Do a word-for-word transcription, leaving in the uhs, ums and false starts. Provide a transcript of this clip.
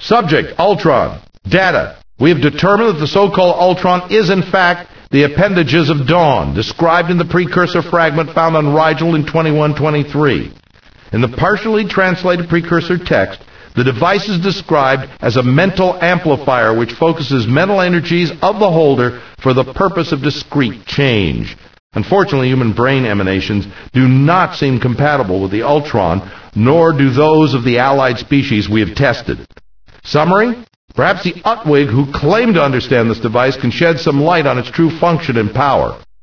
Subject, Ultron. Data. We have determined that the so-called Ultron is in fact the appendages of Dawn, described in the precursor fragment found on Rigel in twenty-one twenty-three. In the partially translated precursor text, the device is described as a mental amplifier which focuses mental energies of the holder for the purpose of discrete change. Unfortunately, human brain emanations do not seem compatible with the Ultron, nor do those of the allied species we have tested. Summary? Perhaps the Utwig who claim to understand this device can shed some light on its true function and power.